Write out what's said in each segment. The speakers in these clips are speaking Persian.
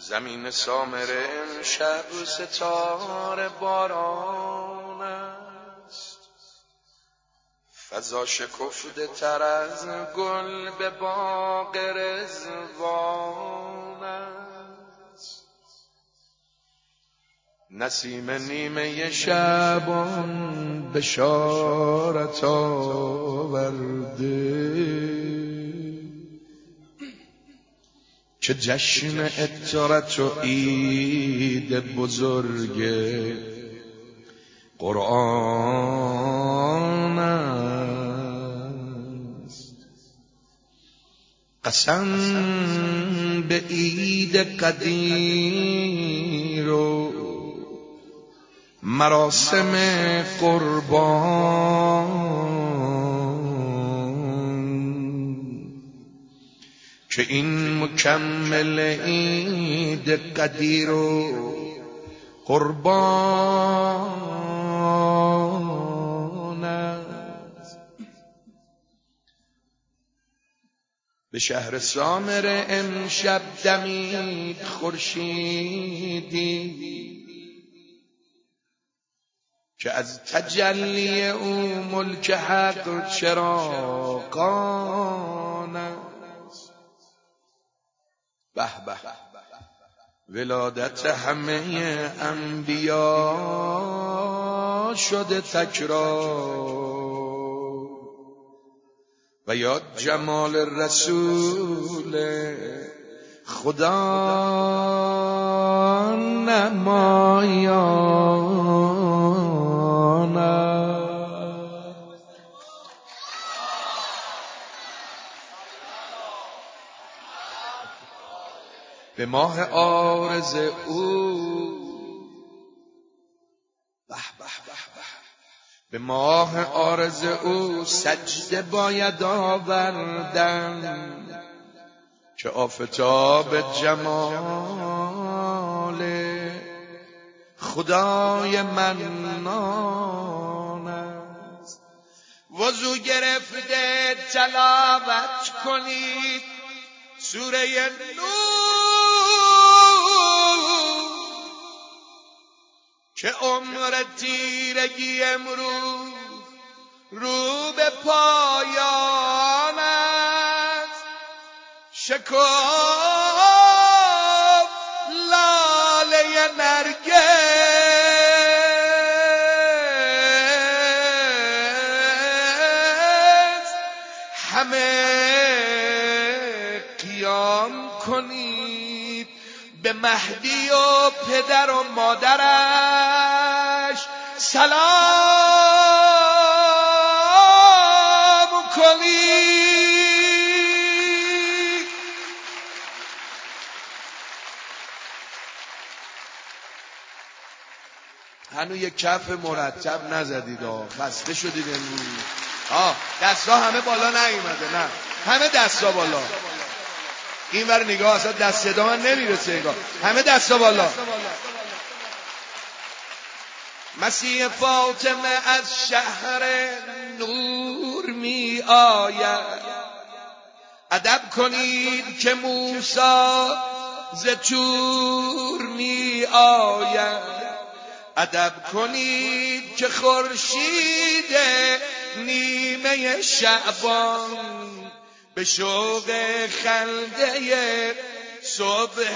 زمین سامره امشب ستاره باران است، فضا شکفته تر از گل به باغ رضوان است. نسیم نیمه شبان بشارت آورده که جشن عطرت و عید بزرگ قرآن است. قسم به عید قدیر و مراسم قربان که این مکمل عید قدیر و قربان است. به شهر سامره امشب دمید خورشیدی که از تجلی او ملک حق چراغان است. به به ولادت همه انبیا شده تکرار و یا جمال رسول خدا نمایان است. به ماه عارض او به ماه عارض او سجده باید آوردن که آفتاب جمال خدای منان است. وضو گرفته تلاوت کنید سوره نور که عمر تیرگی امروز رو به پایان است. شکوف لاله نرگس همه قیام کنید به مهدی و پدر و مادرش سلام کنید. هنو یک کف مرتب نزدید خسته شدید امروز. دستا همه بالا نیومده، نه همه دستا بالا. این ور نگاه اصلا دست صدا من نمیرسه نگاه. همه دستا بالا. مسیح فاطمه از شهر نور می آید، ادب کنید که موسی ز طور می آید. ادب کنید که خورشید نیمه شعبان به شوق خنده صبح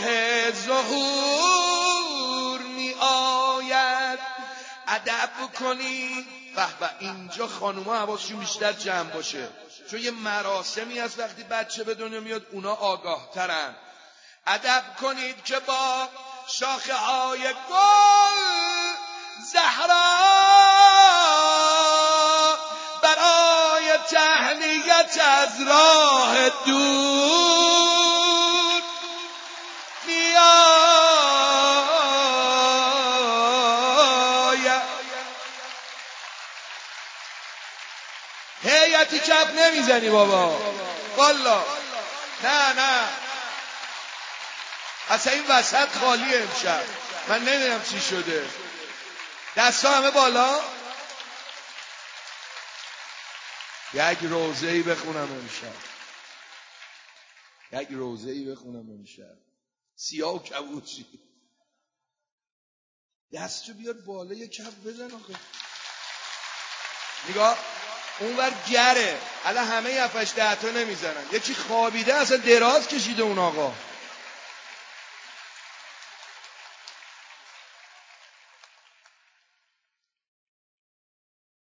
ظهور می آید. ادب کنید. به اینجا خانوما حواسشون بیشتر جمع باشه، چون یه مراسمی هست وقتی بچه به دنیا میاد اونا آگاه ترن. ادب کنید که با شاخه های گل زهرا برای تهنیت از راه دور میآید. هیئتی کف نمیزنی بابا والا، نه اصلا این وسط خالی امشب. من نمیدونم چی شده. دستا همه بالا. یک روزه‌ای بخونم امشب. سیاه و کبوتری. دستشو بیار بالا یه کف بزن آخه. نگاه اونور گره. الان همه 7-8 تا نمیزنن. یکی خوابیده اصلا دراز کشیده اون آقا.